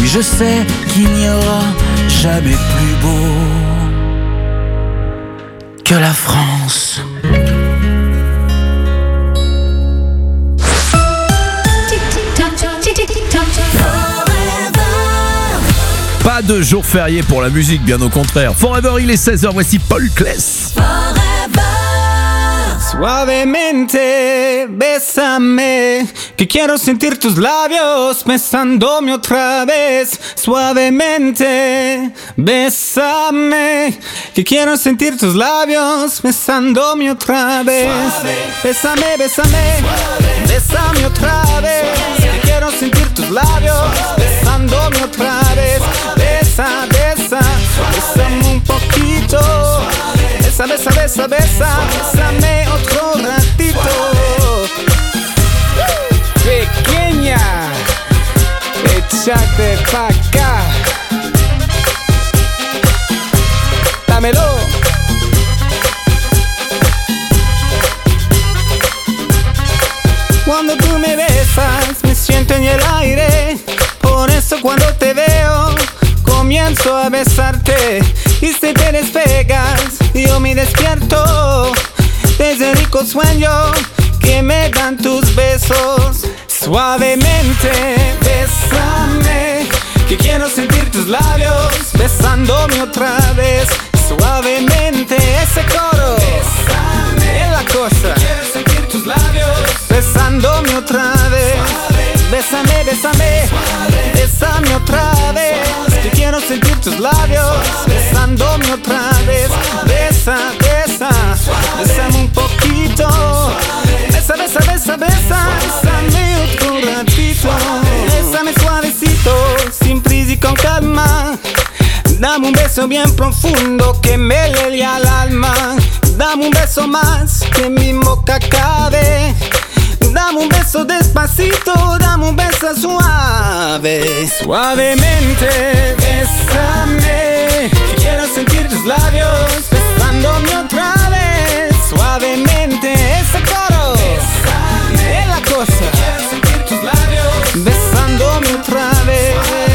je sais qu'il n'y aura jamais plus beau que la France. Pas de jour férié pour la musique, bien au contraire. Forever, il est 16h, voici Paul Claes. Suavemente, bésame, que quiero sentir tus labios besándome otra vez. Suavemente, bésame, que quiero sentir tus labios besándome otra vez. Bésame, bésame, bésame otra vez, que quiero sentir tus labios besándome otra vez. Besa, besa, bésame un poquito. Besa, besa, besa, besa, bésame otro ratito. Pequeña, échate pa' acá. Dámelo. Cuando tú me besas, me siento en el aire. Por eso cuando te veo, comienzo a besarte. Y si te despegas, yo me despierto desde el rico sueño que me dan tus besos. Suavemente, bésame, que quiero sentir tus labios besándome otra vez. Suavemente, ese coro, bésame, es la cosa. Quiero sentir tus labios besándome otra vez. Bésame, bésame, bésame otra vez. Que quiero sentir tus labios besándome otra vez. Besa, besa, bésame un poquito. Besa, besa, besa, besa, bésame otro ratito. Bésame suavecito, sin prisa y con calma. Dame un beso bien profundo que me llegue al alma. Dame un beso más que mi boca cabe. Dame un beso despacito, dame un beso suave. Suavemente, bésame, que quiero sentir tus labios besándome otra vez. Suavemente, ese coro, bésame, es la cosa. Quiero sentir tus labios besándome otra vez.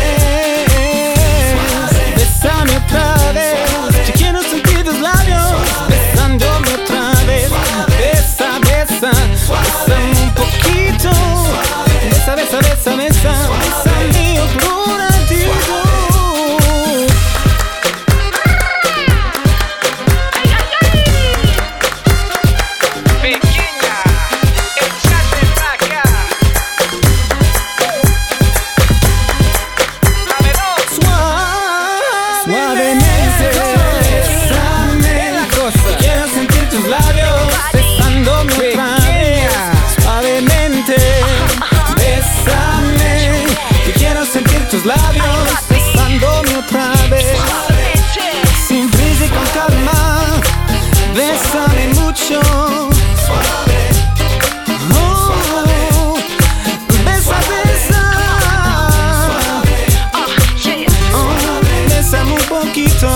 Bésame otra vez, que quiero sentir tus labios besándome otra vez. Besa, besa, bésame un poquito. Besa, besa, besa, besa, bésame otro ratito. Pequeña, échate pa' acá. Suavemente, bésame la cosa. Quiero sentir tus labios besándome otra vez. Suavemente, bésame, que quiero sentir tus labios besándome otra vez. Sin prisa y con calma, bésame mucho. Oh, besa, besa. Oh, bésame un poquito.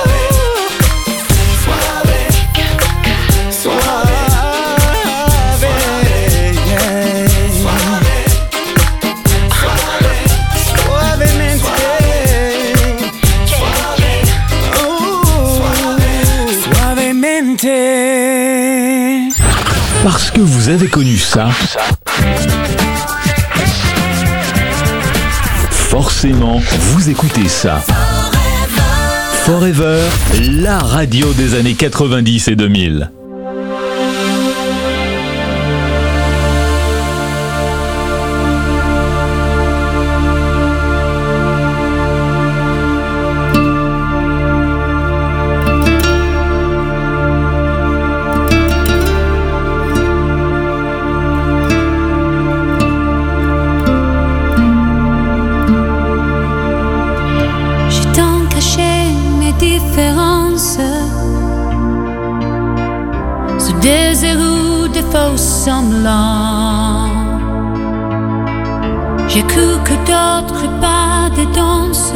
Suave, yeah. Suavemente. Suavemente. Parce que vous avez connu ça, forcément, vous écoutez ça. Forever, la radio des années 90 et 2000. J'ai tant caché mes différences, ce désir ou des faux semblants. J'ai cru que d'autres pas des danses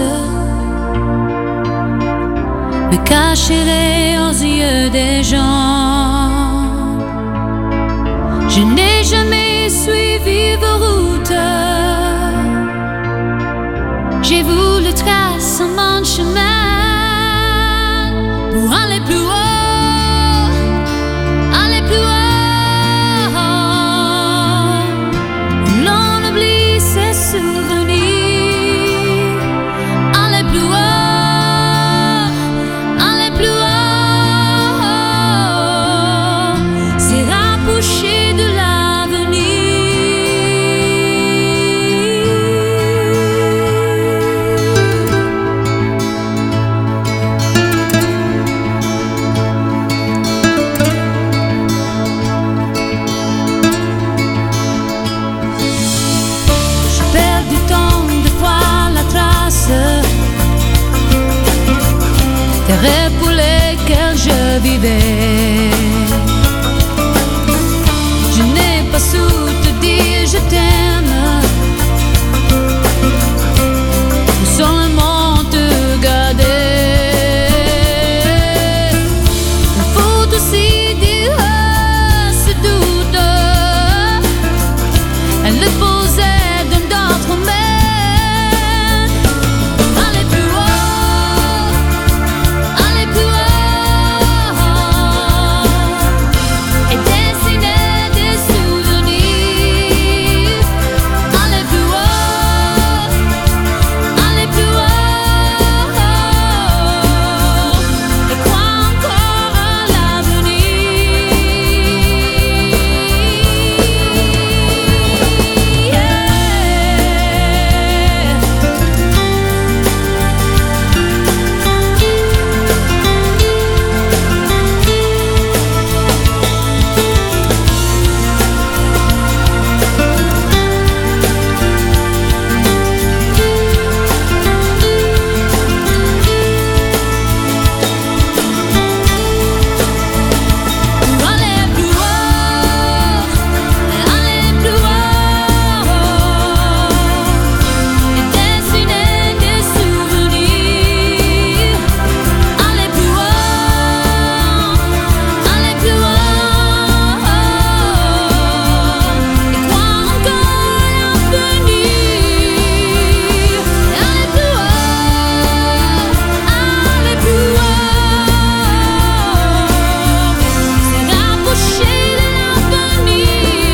me cacheraient aux yeux des gens. Je n'ai jamais suivi vos routes, j'ai voulu tracer mon chemin pour aller plus haut, aller plus haut. L'on oublie ses souvenirs, aller plus haut, aller plus haut. C'est rapprocher de l'avenir. Je perds du temps de voir la trace des rêves pour lesquels je vivais. Je n'ai pas su te dire je t'aime, ou seulement te garder. Il faut aussi dire ce doute, elle le posait dans d'autres mains. Aller plus haut, aller plus haut, et dessiner des souvenirs. Aller plus haut, aller plus haut, et croire encore à l'avenir. Aller plus haut, aller plus haut, et dessiner des souvenirs. Aller plus haut, aller plus haut, et croire encore à l'avenir. Aller plus haut, aller plus haut, c'est rapprocher de l'avenir.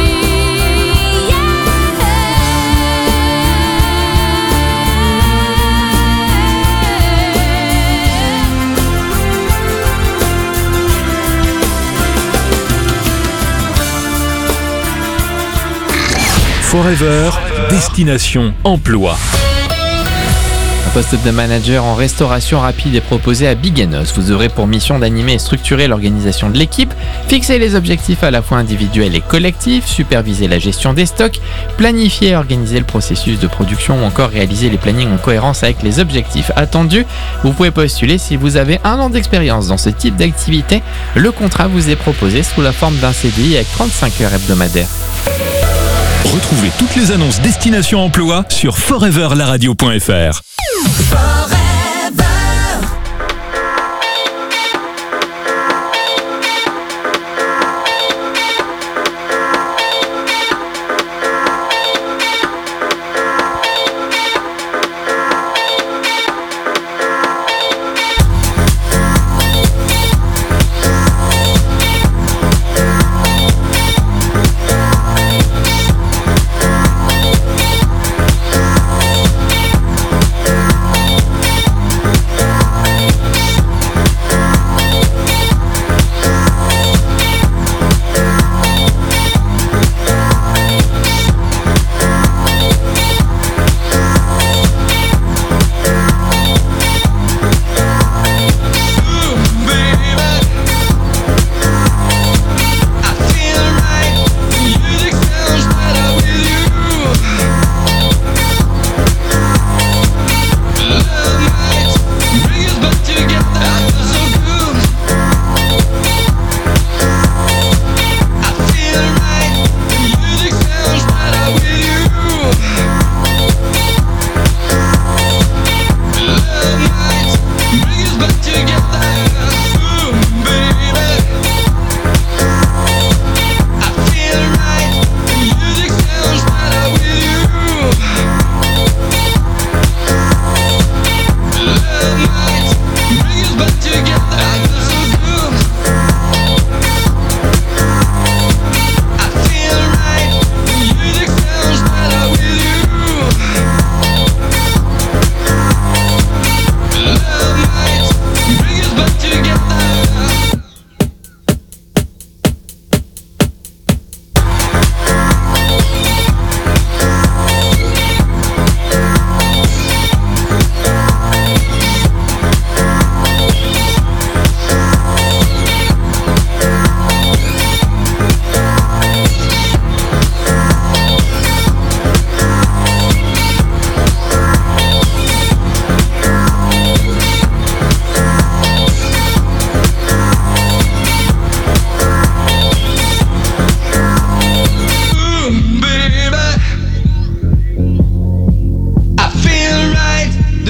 Forever, destination emploi. Un poste de manager en restauration rapide est proposé à Biganos. Vous aurez pour mission d'animer et structurer l'organisation de l'équipe, fixer les objectifs à la fois individuels et collectifs, superviser la gestion des stocks, planifier et organiser le processus de production ou encore réaliser les plannings en cohérence avec les objectifs attendus. Vous pouvez postuler si vous avez 1 an d'expérience dans ce type d'activité. Le contrat vous est proposé sous la forme d'un CDI avec 35 heures hebdomadaires. Retrouvez toutes les annonces destination emploi sur foreverlaradio.fr.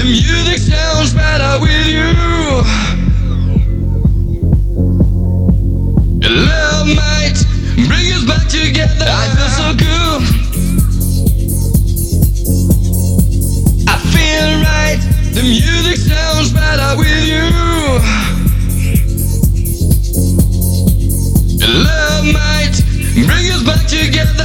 music sounds better with you. Love might bring us back together. I feel so good. I feel right. The music sounds better with you. Love might bring us back together.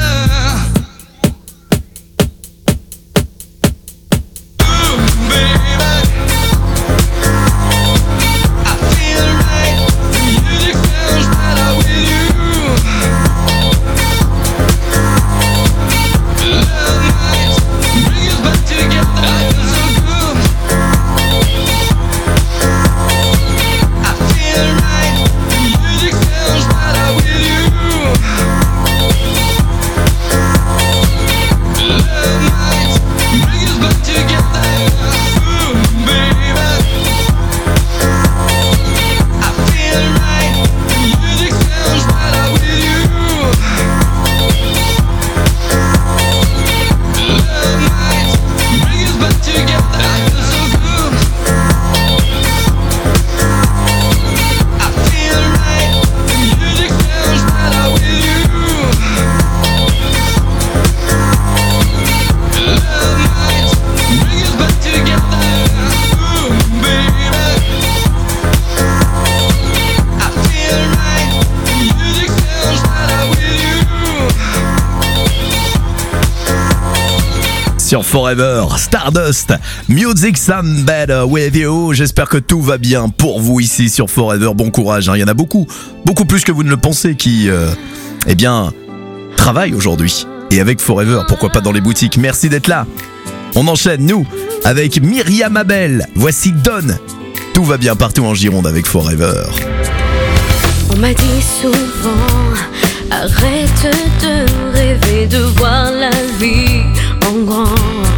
Sur Forever, Stardust, Music Sound Better With You. J'espère que tout va bien pour vous ici sur Forever. Bon courage, il y en a beaucoup plus que vous ne le pensez qui, travaillent aujourd'hui. Et avec Forever, pourquoi pas dans les boutiques. Merci d'être là. On enchaîne, nous, avec Myriam Abel. Voici Donne. Tout va bien partout en Gironde avec Forever. On m'a dit souvent, arrête de rêver, de voir la vie en grand.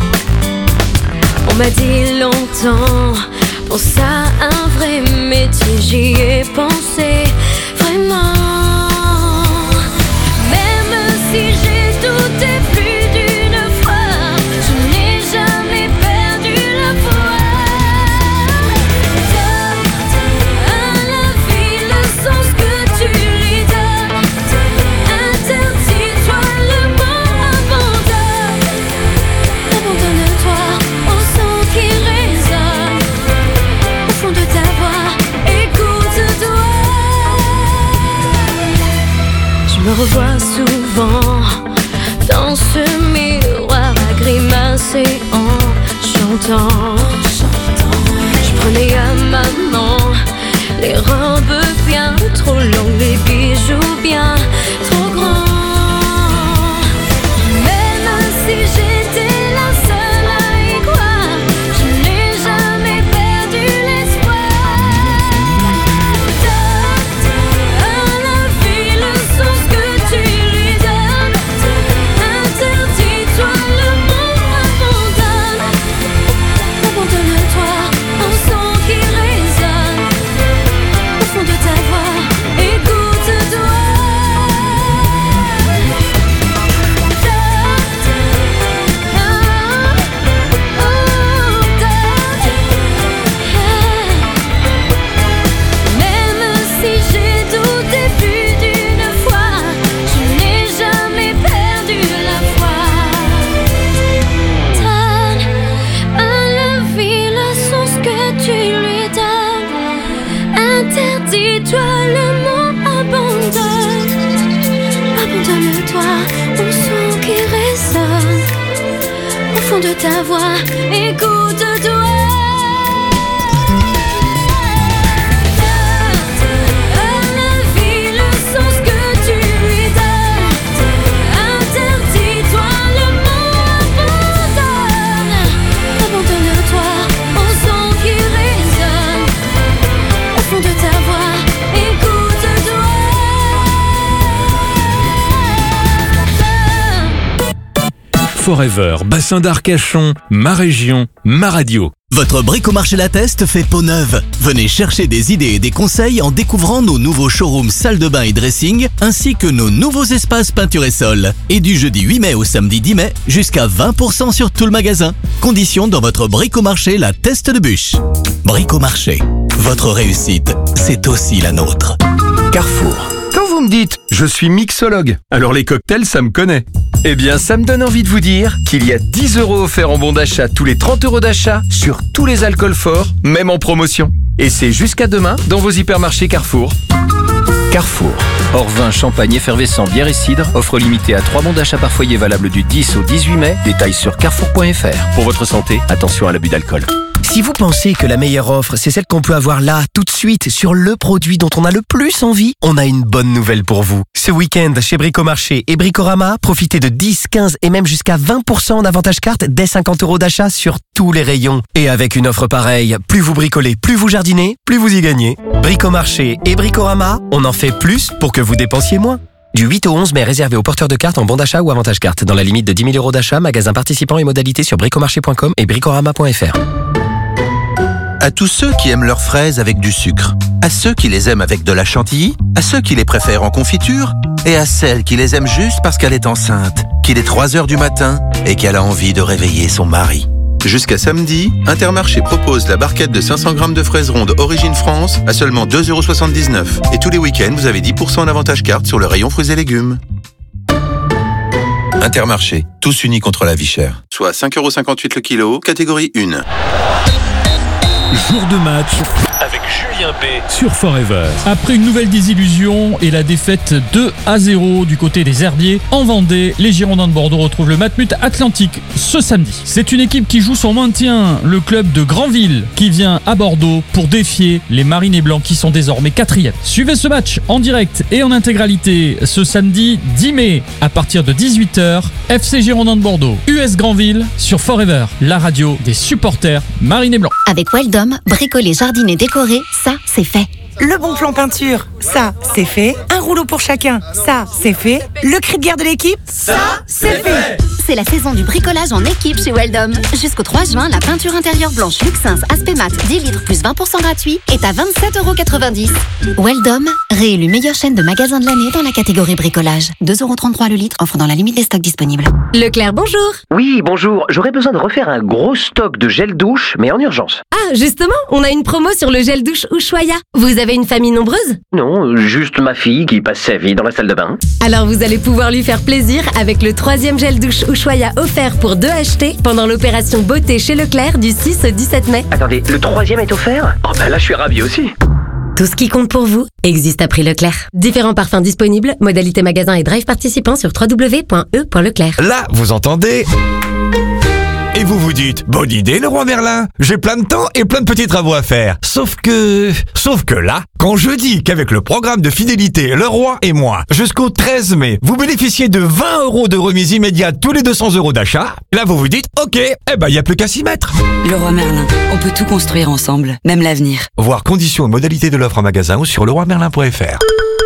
On m'a dit longtemps, pour ça un vrai métier, j'y ai pensé vraiment. Même si j'ai douté plus d'une fois, je n'ai jamais perdu la foi. Donne à la vie le sens que tu lui donnes. Interdis-toi le mot abandonne. Abandonne-toi au son qui résonne au fond de ta voix, écoute-toi. Je me revois souvent dans ce miroir à grimacer en chantant. Je prenais à maman les robes bien trop longues, les bijoux bien trop grands. Même si j'étais la seule à y croire, je n'ai jamais perdu l'espoir. Donne à la vie le sens que tu lui donnes. Interdis-toi le mot abandonne. Abandonne-toi au son qui résonne au fond de ta voix, écoute-toi. Même si j'ai douté plus d'une fois, je n'ai jamais perdu la foi. Donne à la vie le sens que tu lui donnes. Interdis-toi le mot abandonne. Abandonne-toi au son qui résonne au fond de ta voix, écoute-toi. Donne à la vie le sens que tu lui donnes. Interdis-toi le mot abandonne. Abandonne-toi au son qui résonne au fond de ta voix, écoute-toi. Forever, Bassin d'Arcachon, ma région, ma radio. Votre Bricomarché La Teste fait peau neuve. Venez chercher des idées et des conseils en découvrant nos nouveaux showrooms salle de bain et dressing, ainsi que nos nouveaux espaces peinture et sol. Et du jeudi 8 mai au samedi 10 mai, jusqu'à 20% sur tout le magasin. Conditions dans votre Bricomarché La Teste de Bûche. Bricomarché, votre réussite, c'est aussi la nôtre. Carrefour. Quand vous me dites « je suis mixologue », alors les cocktails, ça me connaît. Eh bien, ça me donne envie de vous dire qu'il y a 10 € offerts en bon d'achat tous les 30 € d'achat sur tous les alcools forts, même en promotion. Et c'est jusqu'à demain dans vos hypermarchés Carrefour. Carrefour. Hors vin, champagne, effervescent, bière et cidre. Offre limitée à 3 bons d'achat par foyer valable du 10 au 18 mai. Détails sur carrefour.fr. Pour votre santé, attention à l'abus d'alcool. Si vous pensez que la meilleure offre, c'est celle qu'on peut avoir là, tout de suite, sur le produit dont on a le plus envie, on a une bonne nouvelle pour vous. Ce week-end, chez Bricomarché et Bricorama, profitez de 10, 15 et même jusqu'à 20% en avantage carte dès 50 € d'achat sur tous les rayons. Et avec une offre pareille, plus vous bricolez, plus vous jardinez, plus vous y gagnez. Bricomarché et Bricorama, on en fait plus pour que vous dépensiez moins. Du 8 au 11 mai, réservé aux porteurs de cartes en bon d'achat ou avantage carte. Dans la limite de 10 000 € d'achat, magasin participant et modalités sur bricomarché.com et bricorama.fr. À tous ceux qui aiment leurs fraises avec du sucre, à ceux qui les aiment avec de la chantilly, à ceux qui les préfèrent en confiture, et à celles qui les aiment juste parce qu'elle est enceinte, qu'il est 3 h du matin et qu'elle a envie de réveiller son mari. Jusqu'à samedi, Intermarché propose la barquette de 500 grammes de fraises rondes Origine France à seulement 2,79 €. Et tous les week-ends, vous avez 10% en avantage carte sur le rayon fruits et légumes. Intermarché, tous unis contre la vie chère. Soit 5,58 € le kilo, catégorie 1. Jour de match avec Julien B sur Forever. Après une nouvelle désillusion et la défaite 2-0 du côté des Herbiers, en Vendée, les Girondins de Bordeaux retrouvent le Matmut Atlantique ce samedi. C'est une équipe qui joue son maintien, le club de Granville, qui vient à Bordeaux pour défier les Marinés Blancs qui sont désormais 4e. Suivez ce match en direct et en intégralité ce samedi 10 mai à partir de 18 h, FC Girondins de Bordeaux, US Granville sur Forever, la radio des supporters Marinés Blancs. Avec Weldom, bricoler, jardiner, décorer, ça, c'est fait. Le bon plan peinture, ça, c'est fait. Un rouleau pour chacun, ça, c'est fait. Le cri de guerre de l'équipe, ça, c'est fait. C'est la saison du bricolage en équipe chez Weldom. Jusqu'au 3 juin, la peinture intérieure blanche Luxins Aspect Mat 10 litres plus 20% gratuit est à 27,90 €. Weldom, réélu meilleure chaîne de magasins de l'année dans la catégorie bricolage. 2,33 € le litre, offre dans la limite des stocks disponibles. Leclerc, bonjour. Oui, bonjour. J'aurais besoin de refaire un gros stock de gel douche, mais en urgence. Ah, justement, on a une promo sur le gel douche Ushuaïa. Vous avez une famille nombreuse? Non, juste ma fille qui passe sa vie dans la salle de bain. Alors vous allez pouvoir lui faire plaisir avec le 3e gel douche Ushuaïa offert pour 2 achetés pendant l'opération beauté chez Leclerc du 6 au 17 mai. Attendez, le 3e est offert? Oh ben là je suis ravi aussi. Tout ce qui compte pour vous existe à prix Leclerc. Différents parfums disponibles, modalités magasin et drive participants sur www.e.leclerc. Là, vous entendez? Et vous vous dites, bonne idée le roi Merlin, j'ai plein de temps et plein de petits travaux à faire. Sauf que là, quand je dis qu'avec le programme de fidélité Le Roi et moi, jusqu'au 13 mai, vous bénéficiez de 20 € de remise immédiate tous les 200 € d'achat, là vous vous dites, ok, eh ben y a plus qu'à s'y mettre. Le Roi Merlin, on peut tout construire ensemble, même l'avenir. Voir conditions et modalités de l'offre en magasin ou sur leroimerlin.fr.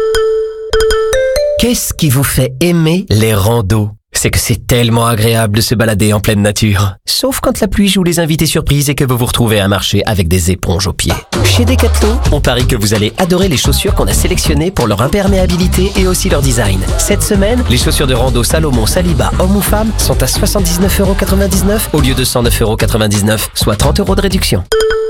Qu'est-ce qui vous fait aimer les randos ? C'est que c'est tellement agréable de se balader en pleine nature. Sauf quand la pluie joue les invités surprises et que vous vous retrouvez à marcher avec des éponges aux pieds. Chez Decathlon, on parie que vous allez adorer les chaussures qu'on a sélectionnées pour leur imperméabilité et aussi leur design. Cette semaine, les chaussures de rando Salomon Saliba, homme ou femme, sont à 79,99 € au lieu de 109,99 €, soit 30 € de réduction.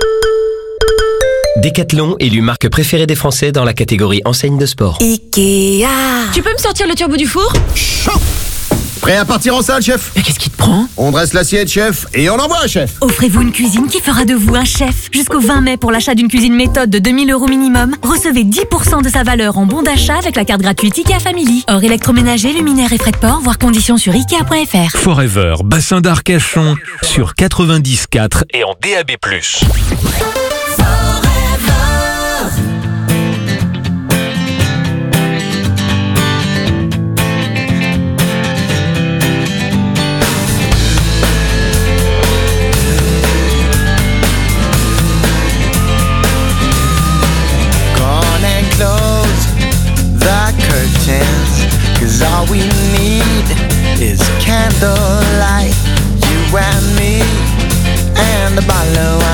Decathlon, élu marque préférée des Français dans la catégorie enseigne de sport. Ikea. Tu peux me sortir le turbo du four? Prêt à partir en salle, chef? Mais qu'est-ce qui te prend? On dresse l'assiette, chef, et on envoie, chef. Offrez-vous une cuisine qui fera de vous un chef. Jusqu'au 20 mai, pour l'achat d'une cuisine méthode de 2000 € minimum, recevez 10% de sa valeur en bon d'achat avec la carte gratuite Ikea Family. Hors électroménager, luminaire et frais de port, voir conditions sur Ikea.fr. Forever, bassin d'Arcachon, sur 90.4 et en DAB+. Cause all we need is candlelight, you and me, and a bottle of wine.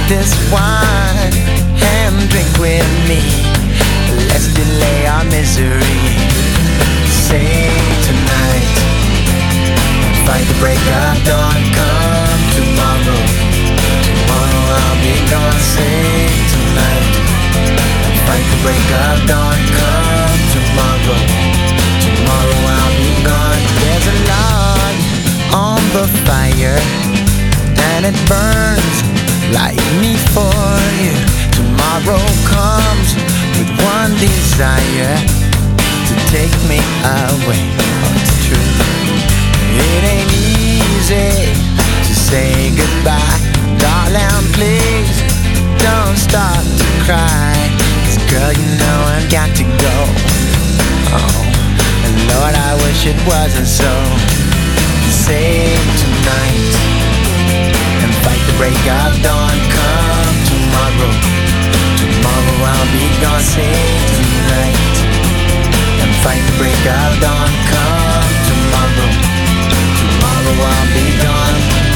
this wine and drink with me. Let's delay our misery. Say tonight, fight the break of dawn. Come tomorrow, tomorrow I'll be gone. Say tonight, fight the break of dawn. Come tomorrow, tomorrow I'll be gone. There's a log on the fire and it burns like me for you. Tomorrow comes with one desire, to take me away. Oh, it's true. It ain't easy to say goodbye. Darling, please don't start to cry. 'Cause girl, you know I've got to go. Oh, and Lord, I wish it wasn't so. Save tonight and fight the break of dawn. Come tomorrow, tomorrow I'll be gone. Save tonight and fight the break of dawn. Come tomorrow, tomorrow I'll be gone.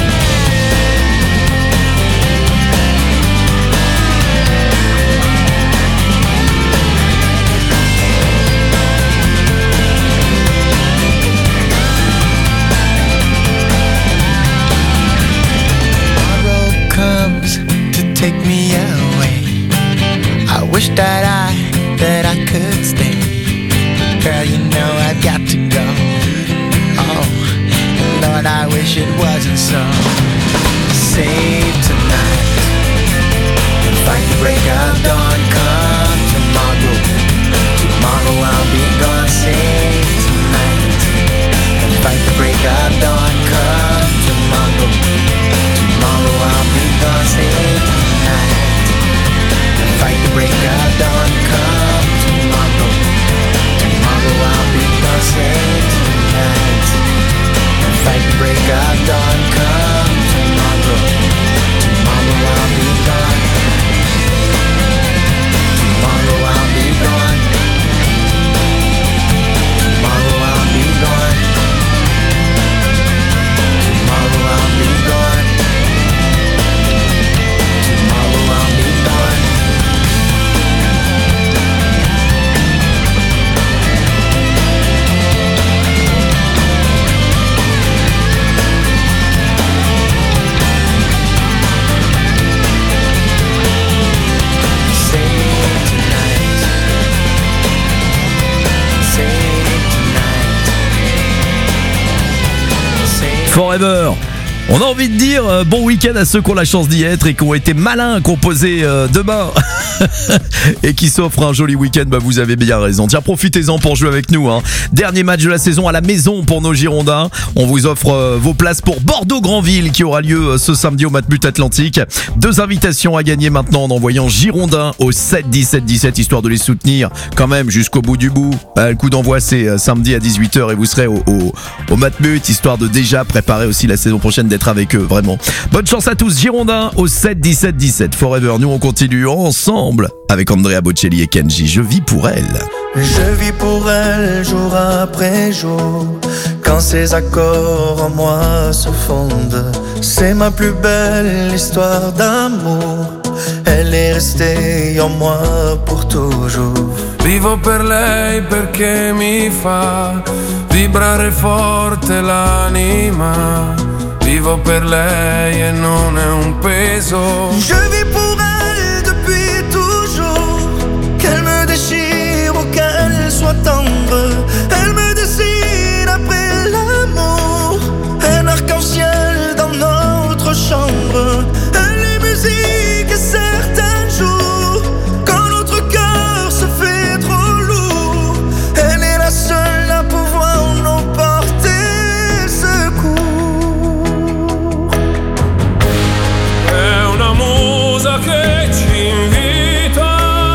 Comes to take me away. I wish that I could stay. Girl, you know I've got to go. Oh, Lord, I wish it wasn't so. Save tonight and fight the break of dawn. Come tomorrow, tomorrow I'll be gone. Save tonight and fight the break of dawn. Come tomorrow, tomorrow I'll be gone. Save tonight and fight the break of dawn. Come tomorrow, tomorrow I'll be gone. Save tonight and fight the break of dawn. Come tomorrow, tomorrow I'll be gone. Tomorrow I'll be gone. Tomorrow I'll be gone. Tomorrow I'll be gone. Tomorrow I'll be gone. Forever. On a envie de dire bon week-end à ceux qui ont la chance d'y être et qui ont été malins composés demain et qui s'offrent un joli week-end. Bah vous avez bien raison. Tiens, profitez-en pour jouer avec nous. Dernier match de la saison à la maison pour nos Girondins. On vous offre vos places pour Bordeaux-Granville qui aura lieu ce samedi au Matmut Atlantique. 2 invitations à gagner maintenant en envoyant Girondins au 7 17 17 histoire de les soutenir quand même jusqu'au bout du bout. Le coup d'envoi c'est samedi à 18h et vous serez au Matmut histoire de déjà préparer aussi la saison prochaine d'être avec eux, vraiment. Bonne chance à tous, Girondins au 7 17 17. Forever, nous on continue ensemble avec Andrea Bocelli et Kenji. Je vis pour elle. Je vis pour elle jour après jour. Quand ses accords en moi se fondent, c'est ma plus belle histoire d'amour. Elle est restée en moi pour toujours. Vivo per lei perché mi fa vibrare forte l'anima. Vivo per lei e non è un peso. Je vis pour elle depuis toujours. Qu'elle me déchire ou qu'elle soit tendre, elle me dessine après l'amour. Un arc-en-ciel dans notre chambre. Elle est musique et certains jours, quand notre cœur se fait trop lourd, elle est la seule à pouvoir nous porter secours. È una musa che ci invita.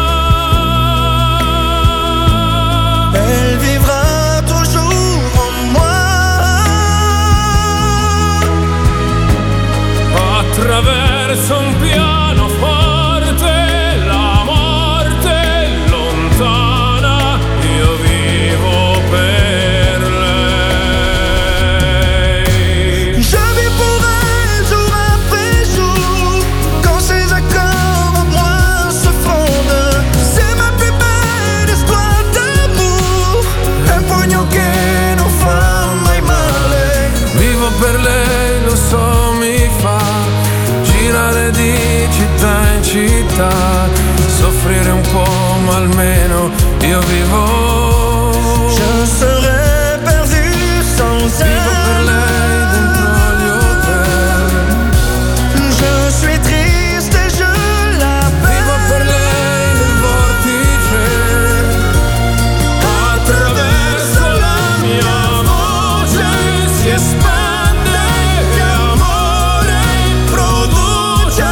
Elle vivra toujours en moi. Attraverso un pianoforte, la morte è lontana. Io vivo per lei. Je vis pour elle jour après jour. Quand ses accords vita, soffrire un po' ma almeno io vivo. Je serais perdu sans elle. Vivo per lei dentro gli hotel. Je suis triste et je l'appelle. Vivo per lei nel vortice. Attraverso la mia voce si espande e amore produce.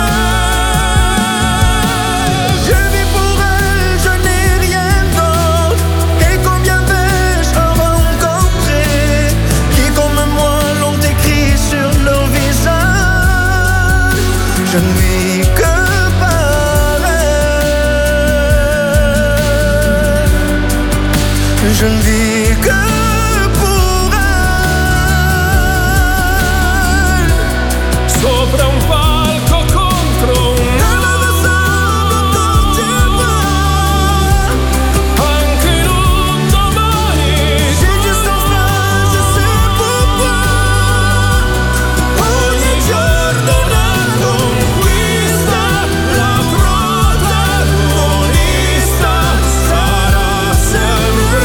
Je vis pour elle, je n'ai rien d'autre. Et combien vais-je en rencontrer qui comme moi l'ont écrit sur leur visage. Je ne vis que par elle. Je ne vis que pour elle. Sopra un palco contro un anche in un domani. J'ai juste un frère, je sais pourquoi. Ogni giorno una conquista, la protagonista sarà sempre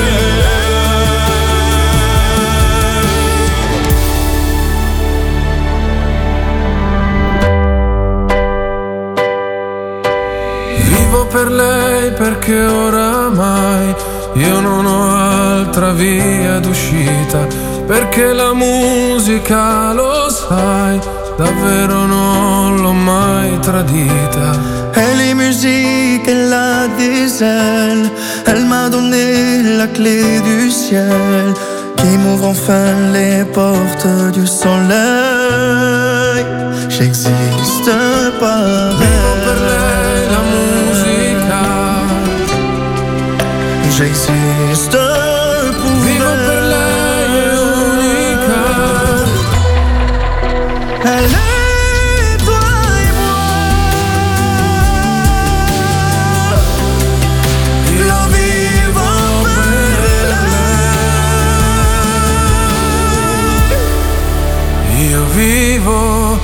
lei. Vivo per lei perché oramai io non ho altra via d'uscita, perché la musica, lo sai, davvero non l'ho mai tradita. Elle est musique, elle a des ailes. Elle m'a donné la clé du ciel qui m'ouvre enfin les portes du soleil. J'existe par Vivo per lei la musica. J'existe pour Vivo per lei è unica. Elle est toi et moi. Lo vivo per lei. Io vivo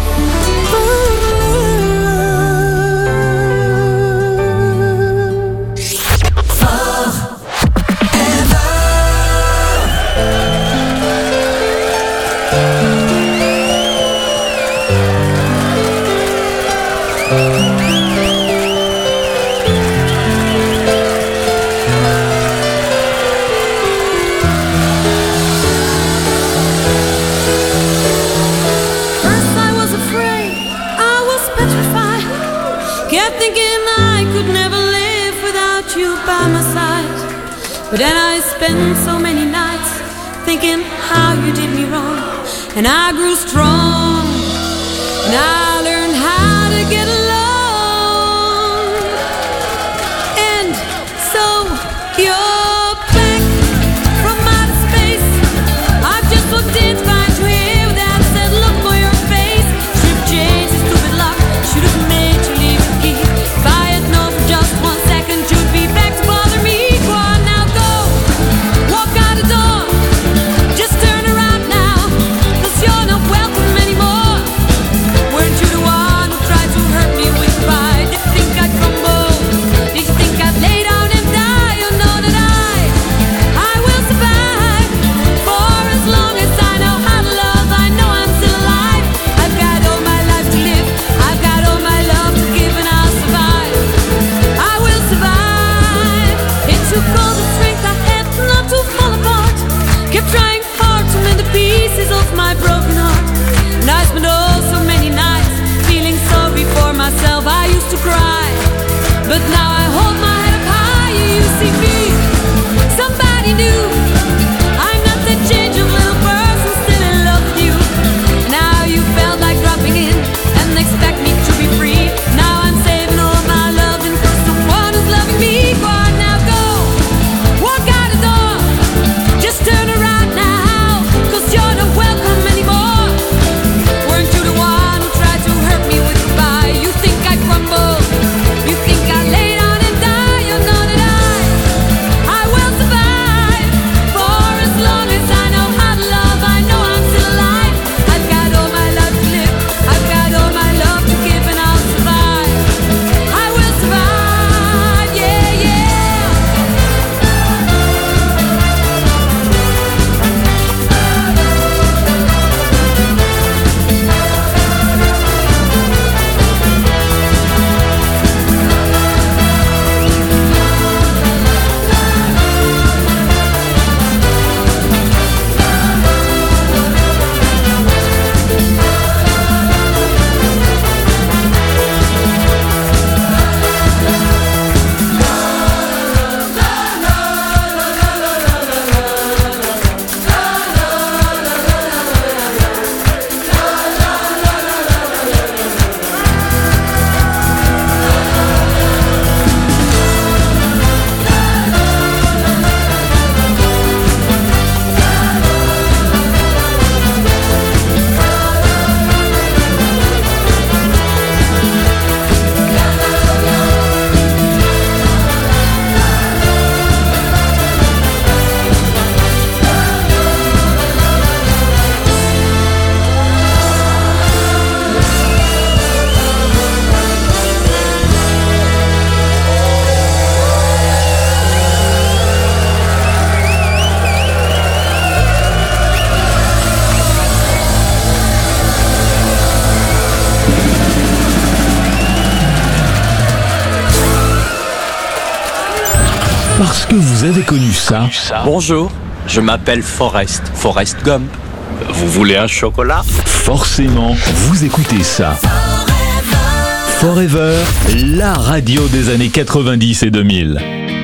First I was afraid, I was petrified. Kept thinking I could never live without you by my side. But then I spent so many nights thinking how you did me wrong. And I grew strong, and I learned how to get along. And so you're back from outer space. I've just walked in to find you here with that said look for your face. Should've changed the stupid lock, should've made you leave the key. If I had known for just 1 second you'd be back to bother me. Go on now, go, walk out the door. Just turn around now, 'cause you're not welcome anymore. Weren't you the one who tried to hurt me with pride? Did you think I'd crumble? Did you think I'd lay down and die? You know that I will survive. For as long as I know how to love, I know I'm still alive. I've got all my life to live, I've got all my love to give, and I'll survive. I will survive. It took all the strength I had not to fall apart. Kept trying hard to mend the pieces of my broken heart. And I spent oh so many nights feeling sorry for myself. I used to cry, but now I hold my head up high. You see me, somebody new. I'm not that change of little person, still in love with you. Now you felt like dropping in and expect me to be free. Now I'm saving all my love and for someone who's loving me. Go on now, go, walk out the door. Just turn around now, 'cause you're not welcome anymore. Weren't you the one who tried to hurt me with goodbye? You think I crumble? You think I lay down and die? You know that I will survive. Parce que vous avez connu ça. Bonjour, je m'appelle Forrest Gump. Vous voulez un chocolat? Forcément, vous écoutez ça. Forever, la radio des années 90 et 2000.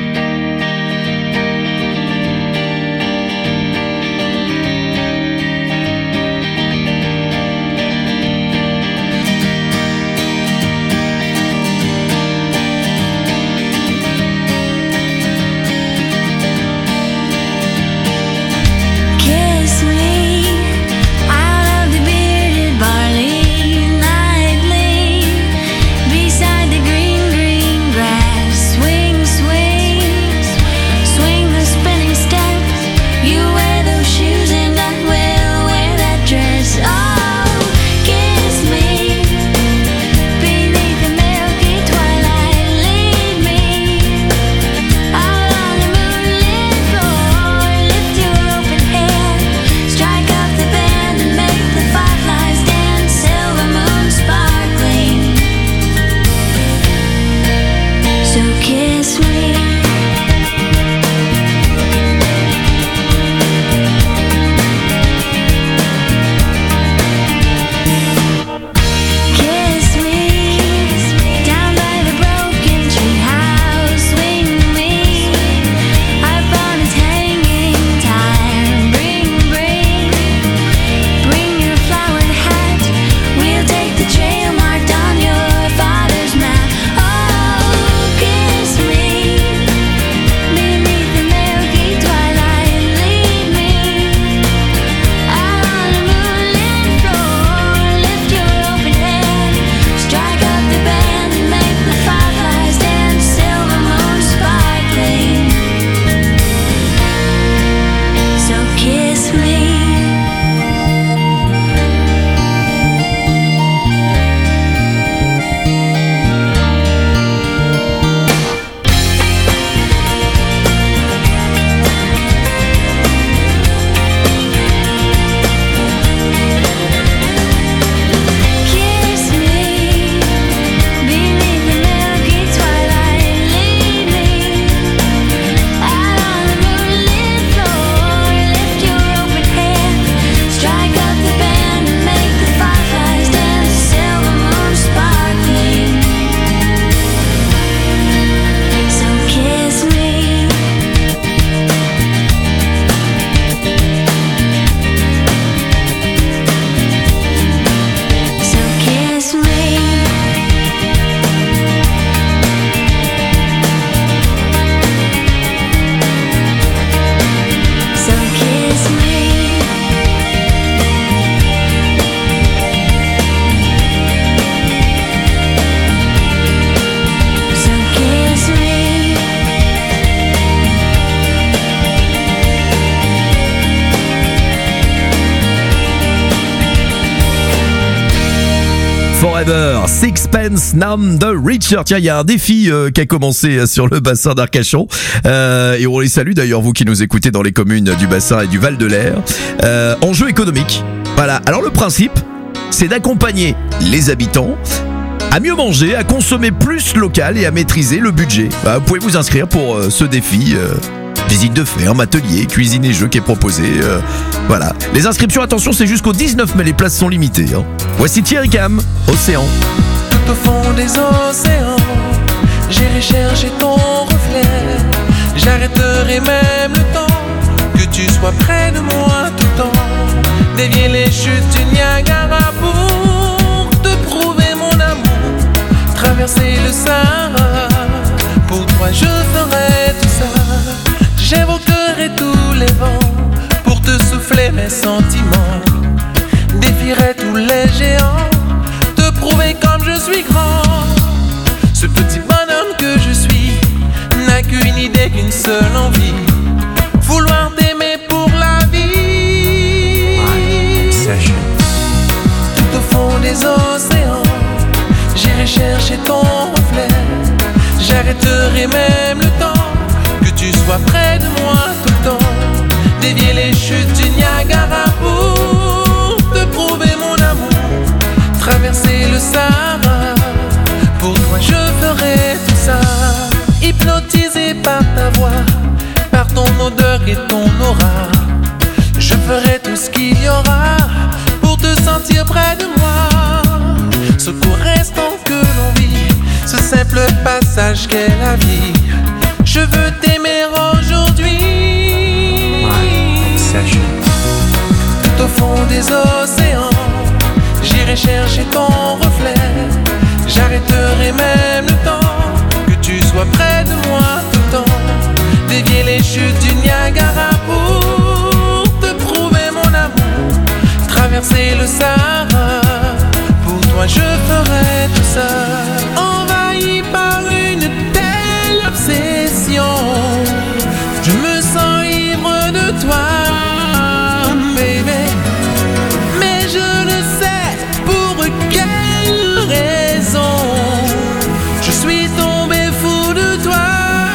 Forever, Sixpence None the Richer. Tiens, il y a un défi qui a commencé sur le bassin d'Arcachon. Et on les salue d'ailleurs, vous qui nous écoutez dans les communes du bassin et du Val-de-Lair. Enjeu économique. Voilà. Alors le principe, c'est d'accompagner les habitants à mieux manger, à consommer plus local et à maîtriser le budget. Vous pouvez vous inscrire pour ce défi. Visite de ferme, atelier, cuisine et jeux qui est proposé. Voilà. Les inscriptions, attention, c'est jusqu'au 19 mai, les places sont limitées. Voici Thierry Cam, Océan. Tout au fond des océans, j'irai chercher ton reflet. J'arrêterai même le temps, que tu sois près de moi tout le temps. Dévier les chutes du Niagara pour te prouver mon amour. Traverser le Sahara, pour toi je ferai tout ça. J'évoquerai tous les vents pour te souffler mes sentiments. Défierai tous les géants, te prouver comme je suis grand. Ce petit bonhomme que je suis n'a qu'une idée, qu'une seule envie, vouloir t'aimer pour la vie. Tout au fond des océans, j'irai chercher ton reflet. J'arrêterai même le temps, que tu sois près de moi tout le temps. Dévier les chutes du Niagara pour te prouver mon amour. Traverser le Sahara, pour toi je ferai tout ça. Hypnotisé par ta voix, simple passage qu'est la vie. Je veux t'aimer aujourd'hui. Sache. Tout au fond des océans, j'irai chercher ton reflet. J'arrêterai même le temps, que tu sois près de moi tout le temps. Dévier les chutes du Niagara pour te prouver mon amour. Traverser le Sahara, pour toi je ferai tout ça. Envahi par une telle obsession, je me sens ivre de toi, baby. Mais je ne sais pour quelle raison je suis tombé fou de toi.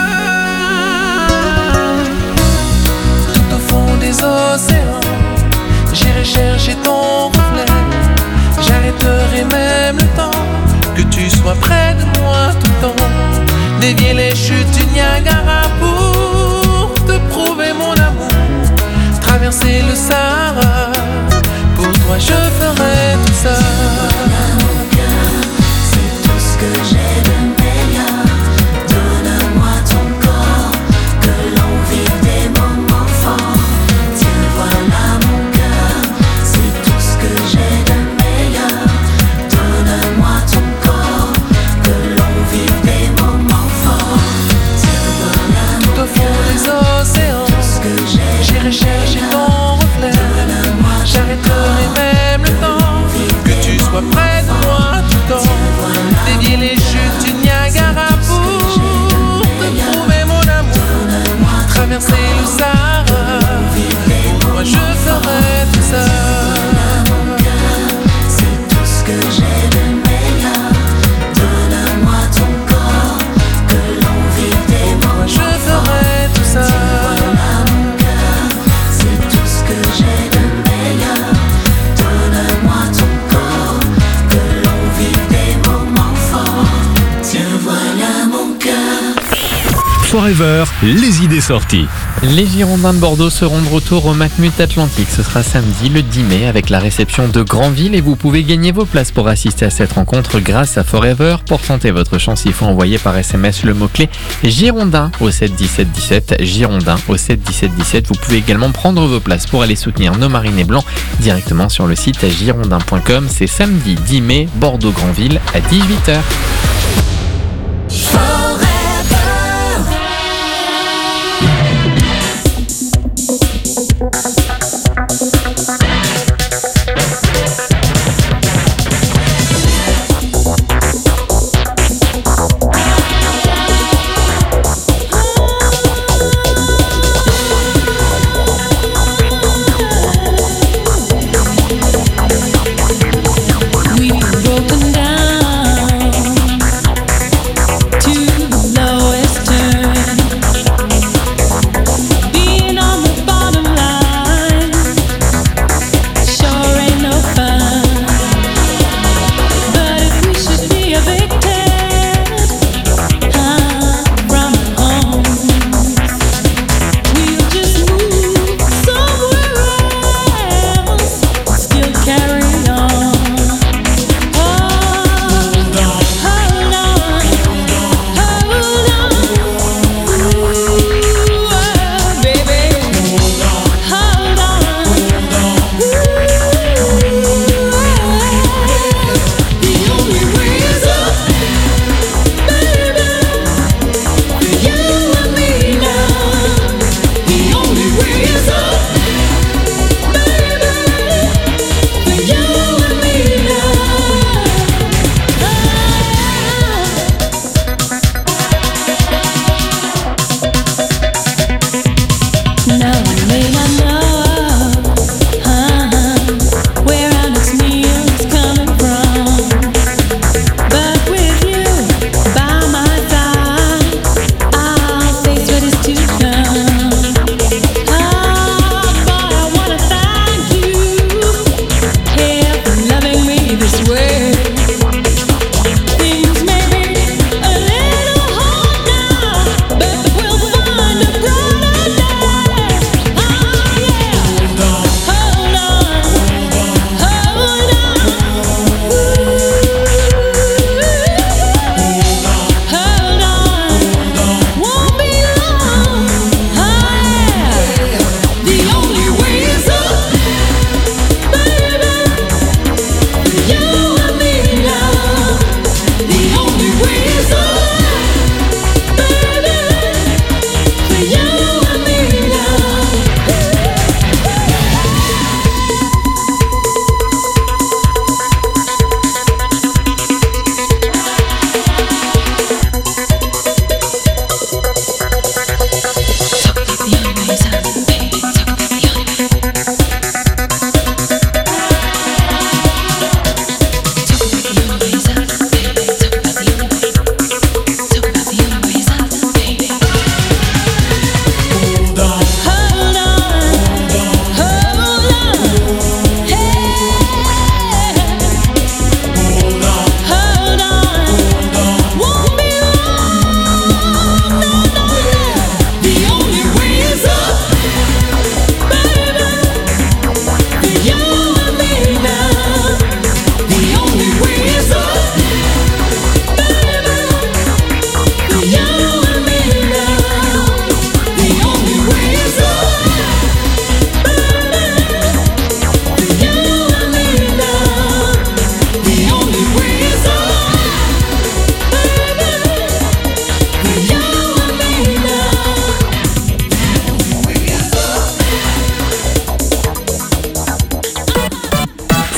Tout au fond des océans, j'irai chercher ton reflet. J'arrêterai même le temps, que tu sois près de moi tout le temps. Dévier les chutes du Niagara pour te prouver mon amour. Traverser le Sahara, pour toi je ferai tout ça. C'est tout ce que j'ai de meilleur. Donne-moi ton corps, que l'on vive des moments forts. Tiens, voilà mon cœur. C'est tout ce que j'ai de meilleur. Donne-moi ton corps, que l'on vive des moments forts. Tiens, voilà tout au fond des océans, j'irai chercher ton reflet. J'arrêterai même le temps, que tu sois près de moi tout le temps. Dévier les chutes du Niagara pour te prouver mon amour. Traverser le Sahara, pour moi je ferai tout ça. c'est tout ce que j'ai de meilleur. Donne-moi ton corps, que l'on vive des moments je ferai tout ça. C'est tout ce que j'ai de meilleur. Donne-moi ton corps, que l'on vive des moments forts. Tiens, voilà mon cœur. Forever, les idées sorties. Les Girondins de Bordeaux seront de retour au Matmut Atlantique. Ce sera samedi le 10 mai avec la réception de Granville et vous pouvez gagner vos places pour assister à cette rencontre grâce à Forever. Pour tenter votre chance, il faut envoyer par SMS le mot-clé Girondin au 7 17 17. Girondin au 7 17 17. Vous pouvez également prendre vos places pour aller soutenir nos Marinés Blancs directement sur le site girondin.com. C'est samedi 10 mai, Bordeaux-Granville à 18h. We've broken down.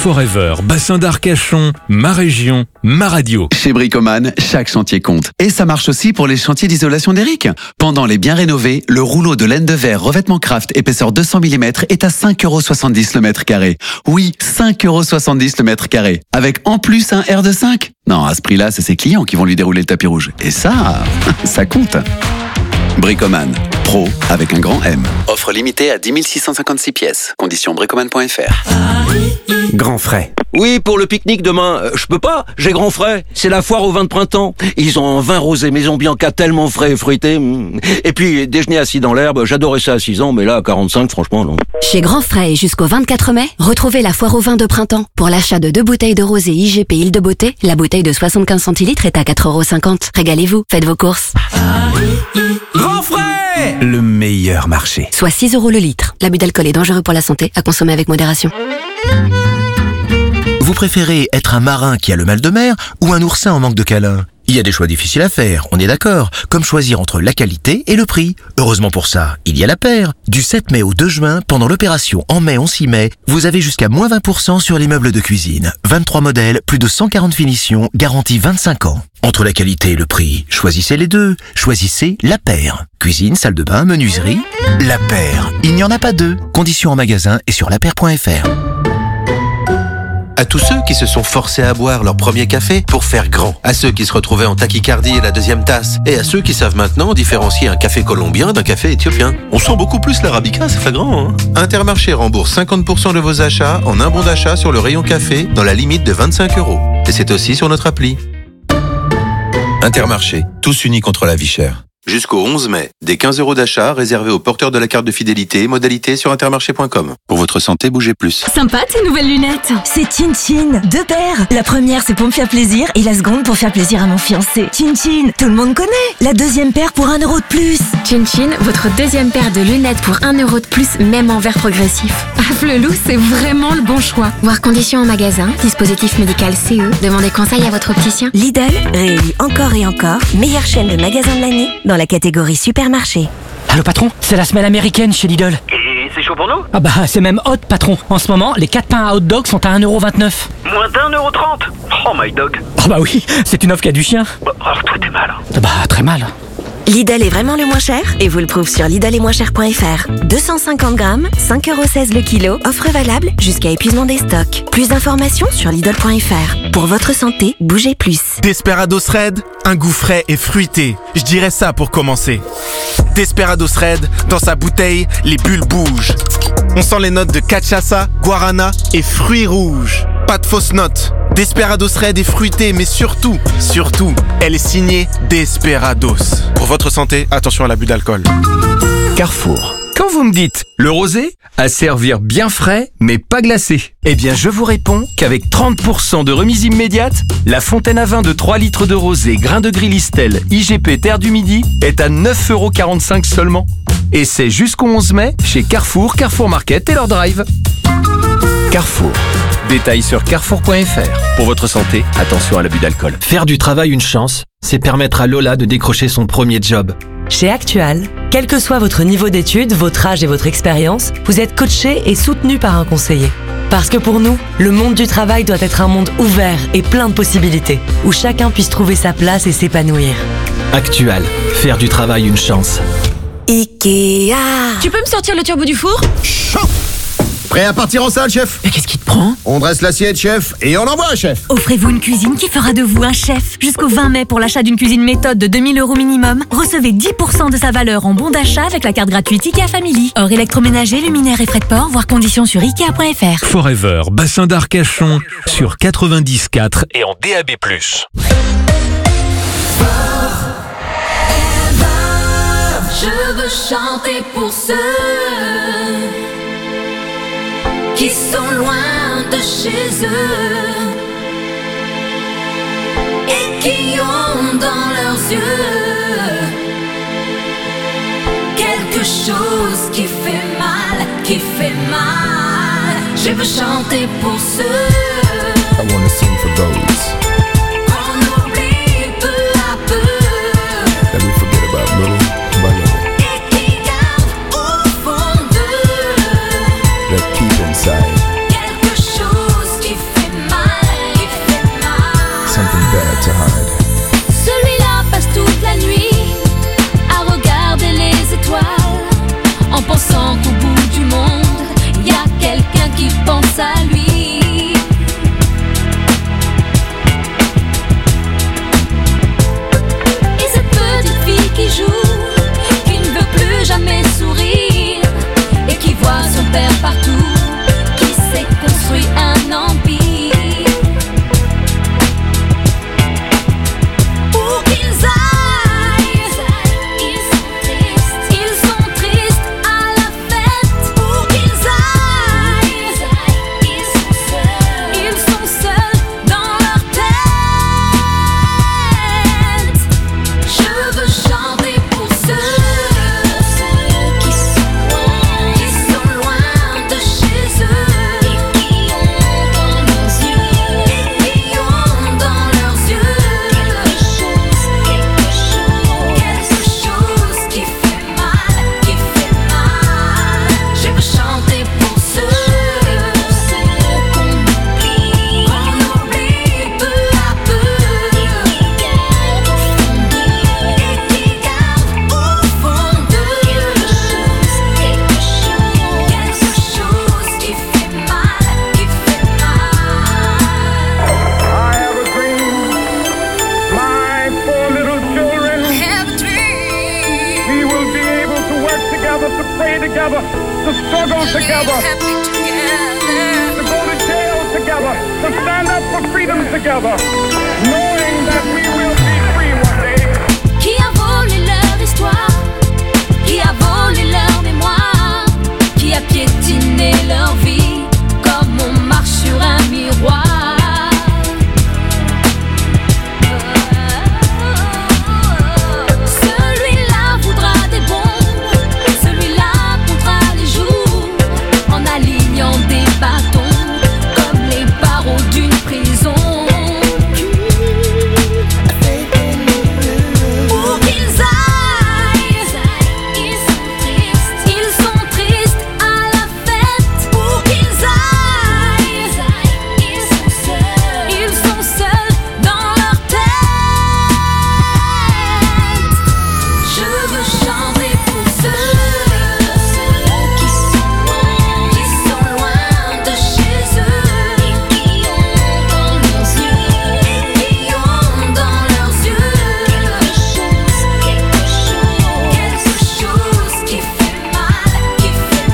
Forever, bassin d'Arcachon, ma région, ma radio. Chez Bricoman, chaque chantier compte. Et ça marche aussi pour les chantiers d'isolation d'Eric. Pendant les biens rénovés, le rouleau de laine de verre revêtement Craft épaisseur 200 mm est à 5,70€ le mètre carré. Oui, 5,70€ le mètre carré. Avec en plus un R de 5. Non, à ce prix-là, c'est ses clients qui vont lui dérouler le tapis rouge. Et ça, ça compte. Bricoman, pro avec un grand M. Offre limitée à 10 656 pièces. Conditions bricoman.fr. Grand frais. Oui, pour le pique-nique demain, je peux pas, j'ai grand frais. C'est la foire au vin de printemps. Ils ont un vin rosé Maison Bianca tellement frais et fruité. Et puis, déjeuner assis dans l'herbe, j'adorais ça à 6 ans, mais là, à 45, franchement, non. Chez Grand Frais et jusqu'au 24 mai, retrouvez la foire au vin de printemps. Pour l'achat de 2 bouteilles de rosé IGP Île de Beauté, la bouteille de 75 centilitres est à 4,50€. Régalez-vous, faites vos courses. Grand frais! Le meilleur marché. Soit 6€ le litre. L'abus d'alcool est dangereux pour la santé, à consommer avec modération. Vous préférez être un marin qui a le mal de mer ou un oursin en manque de câlin? Il y a des choix difficiles à faire, on est d'accord, comme choisir entre la qualité et le prix. Heureusement pour ça, il y a La Paire. Du 7 mai au 2 juin, pendant l'opération En mai, on s'y met, vous avez jusqu'à moins 20% sur les meubles de cuisine. 23 modèles, plus de 140 finitions, garantie 25 ans. Entre la qualité et le prix, choisissez les deux. Choisissez La Paire. Cuisine, salle de bain, menuiserie. La Paire. Il n'y en a pas deux. Conditions en magasin et sur lapaire.fr. À tous ceux qui se sont forcés à boire leur premier café pour faire grand. À ceux qui se retrouvaient en tachycardie à la deuxième tasse. Et à ceux qui savent maintenant différencier un café colombien d'un café éthiopien. On sent beaucoup plus l'arabica, c'est flagrant, hein. Intermarché rembourse 50% de vos achats en un bon d'achat sur le rayon café dans la limite de 25€. Et c'est aussi sur notre appli. Intermarché, tous unis contre la vie chère. Jusqu'au 11 mai, des 15€ d'achat réservés aux porteurs de la carte de fidélité, modalité sur intermarché.com. Pour votre santé, bougez plus. Sympa tes nouvelles lunettes. C'est Chin Chin, 2 paires. La première c'est pour me faire plaisir et la seconde pour faire plaisir à mon fiancé. Chin Chin, tout le monde connaît. La deuxième paire pour 1€ de plus. Chin Chin, votre deuxième paire de lunettes pour 1€ de plus, même en verre progressif. Ah, Flelou, c'est vraiment le bon choix. Voir conditions en magasin, dispositif médical CE. Demandez conseil à votre opticien. Lidl réélit encore et encore meilleure chaîne de magasins de l'année dans la catégorie supermarché. Allô patron, c'est la semaine américaine chez Lidl. Et c'est chaud pour nous? Ah bah c'est même hot patron. En ce moment, les 4 pains à hot dog sont à 1,29€. Moins d'1,30€. Oh my dog. Ah bah oui, c'est une offre qui a du chien. Bah, alors toi t'es mal. Bah très mal. Lidl est vraiment le moins cher et vous le prouve sur lidl-et-moins-cher.fr. 250 grammes, 5,16€ le kilo, offre valable jusqu'à épuisement des stocks. Plus d'informations sur lidl.fr. Pour votre santé, bougez plus. Desperados Red, un goût frais et fruité. Je dirais ça pour commencer. Desperados Red, dans sa bouteille, les bulles bougent. On sent les notes de cachaça, guarana et fruits rouges. Pas de fausses notes. Desperados Red est fruité, mais surtout, elle est signée Desperados. Pour votre santé, attention à l'abus d'alcool. Carrefour. Quand vous me dites le rosé, à servir bien frais, mais pas glacé, eh bien je vous réponds qu'avec 30% de remise immédiate, la fontaine à vin de 3 litres de rosé, grain de gris Listel, IGP Terre du Midi, est à 9,45€ seulement. Et c'est jusqu'au 11 mai chez Carrefour, Carrefour Market et leur drive. Carrefour. Détails sur carrefour.fr. Pour votre santé, attention à l'abus d'alcool. Faire du travail une chance, c'est permettre à Lola de décrocher son premier job. Chez Actual, quel que soit votre niveau d'études, votre âge et votre expérience, vous êtes coaché et soutenu par un conseiller. Parce que pour nous, le monde du travail doit être un monde ouvert et plein de possibilités, où chacun puisse trouver sa place et s'épanouir. Actual, faire du travail une chance. Ikea. Tu peux me sortir le turbo du four? Prêt à partir en salle, chef? Mais qu'est-ce qui te prend? On dresse l'assiette, chef, et on envoie, chef. Offrez-vous une cuisine qui fera de vous un chef. Jusqu'au 20 mai, pour l'achat d'une cuisine méthode de 2000€ minimum, recevez 10% de sa valeur en bon d'achat avec la carte gratuite IKEA Family. Hors électroménager, luminaire et frais de port, voir conditions sur Ikea.fr. Forever, bassin d'Arcachon, sur 90.4 et en DAB+. Je veux chanter pour ceux qui sont loin de chez eux et qui ont dans leurs yeux quelque chose qui fait mal, qui fait mal. Je veux chanter pour ceux. I wanna sing for those On oublie peu à peu that we forget about little by little, et qui gardent au fond d'eux that keep inside quelque chose qui work together, to pray together, to struggle together, to go to jail together, to stand up for freedom together, knowing that we will be free one day. Qui a volé leur histoire, qui a volé leur mémoire, qui a piétiné leur vie comme on marche sur un miroir. Celui-là voudra des bombes, celui-là comptera les jours en alignant des bâtons comme les barreaux d'une prison. Pour qu'ils aillent, ils sont tristes à la fête. Pour qu'ils aillent, ils sont seuls dans leur tête. Je veux chanter pour ceux qui sont loin de chez eux, qui ont dans leurs yeux, quelque chose qui fait mal.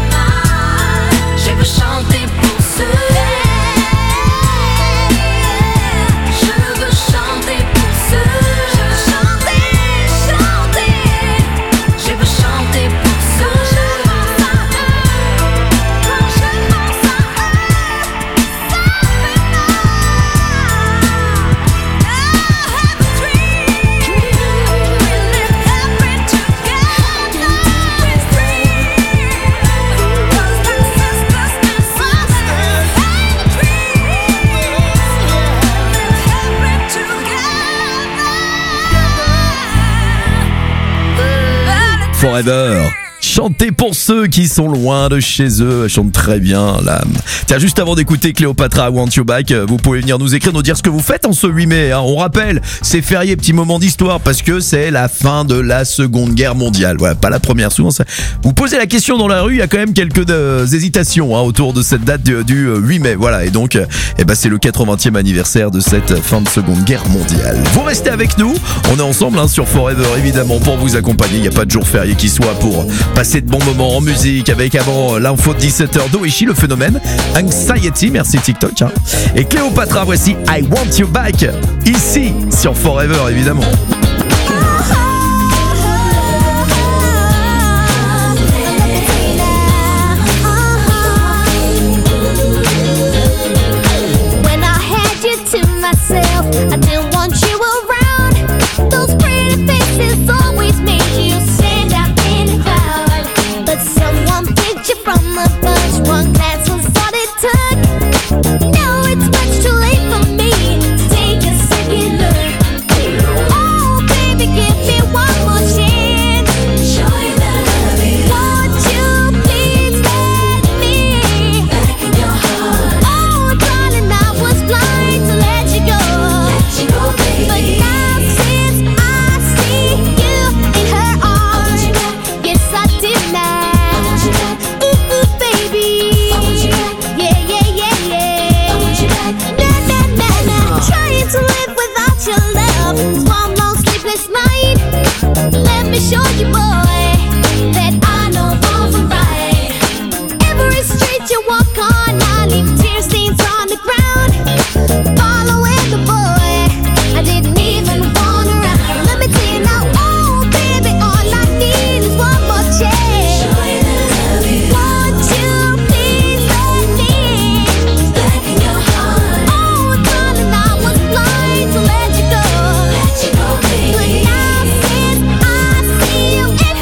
Je veux chanter pour ceux. Je veux chanter pour ceux. Je veux chanter. Je veux chanter pour ceux. Quand je pense à eux, ça fait Forever. Chantez pour ceux qui sont loin de chez eux. Elle chante très bien, l'âme. Tiens, juste avant d'écouter Cléopatra Want You Back, vous pouvez venir nous écrire, nous dire ce que vous faites en ce 8 mai. On rappelle, c'est férié, petit moment d'histoire, parce que c'est la fin de la Seconde Guerre mondiale. Voilà, pas la première, souvent. Vous posez la question dans la rue, il y a quand même quelques hésitations autour de cette date du 8 mai. Voilà, et donc, c'est le 80e anniversaire de cette fin de Seconde Guerre mondiale. Vous restez avec nous, on est ensemble sur Forever, évidemment, pour vous accompagner. Il n'y a pas de jour férié qui soit pour passer de bons moments en musique, avec avant l'info de 17h d'Oishi, le phénomène Anxiety, merci TikTok. Et Cléopatra, voici I Want You Back, ici sur Forever, évidemment. When I had you to myself, I didn't want you around. Those pretty faces always made you stand out in the crowd. But someone picked you from a bunch. One glance was all it took. Now it's much too late for me to take a second look. Oh, baby, give me one more chance. Show you that I love you. Won't you please let me back in your heart? Oh, darling, I was blind to let you go. Let you go, baby. But now since I see you in her arms, yes I did now. Ooh, ooh, baby. Yeah, yeah, yeah, yeah. Nah, nah, nah, nah. Trying to live without your love is one long sleepless night. Let me show you, boy, that I know wrong from right. Every street you walk on, I leave tear stains on the ground. Following the boy, I didn't even want around. Let me tell you now, oh baby, all I need is one more chance. Won't you please let me back in your heart? Oh darling, I was blind to let you go. But now since I see you in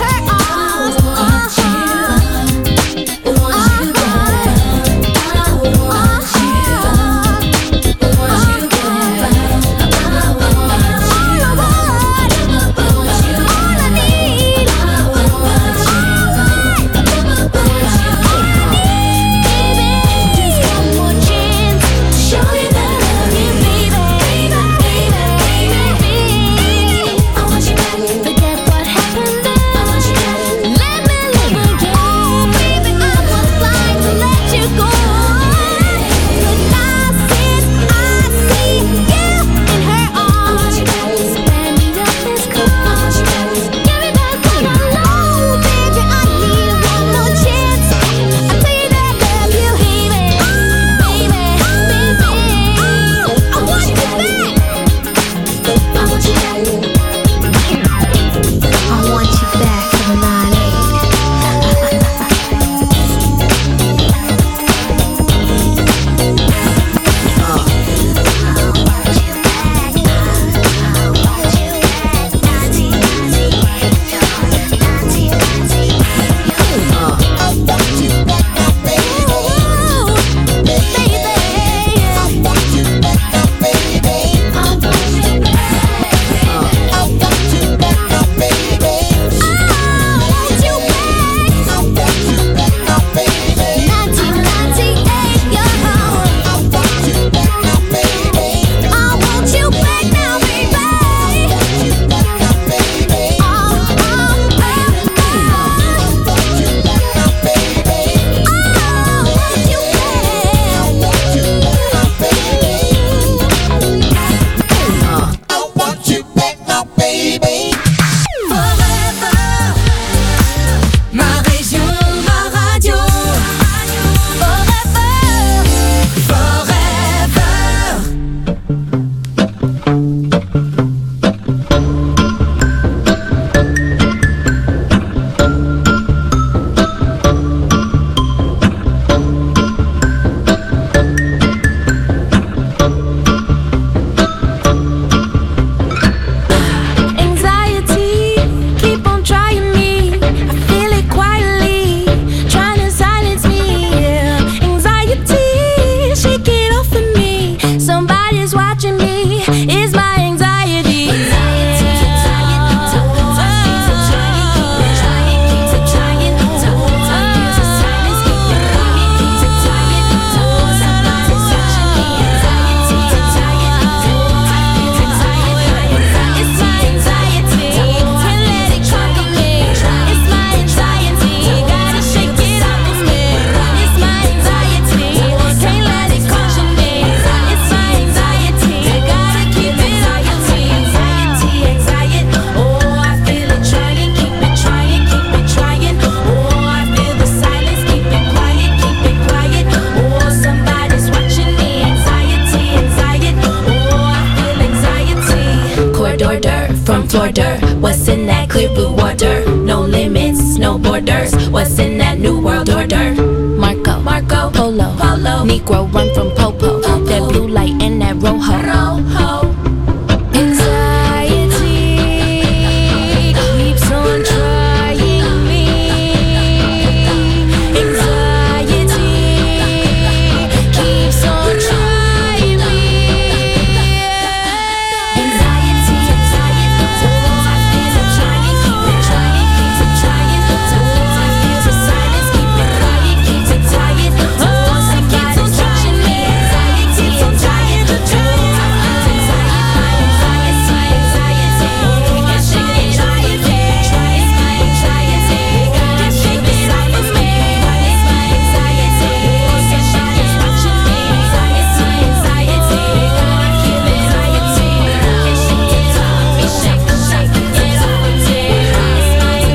disorder.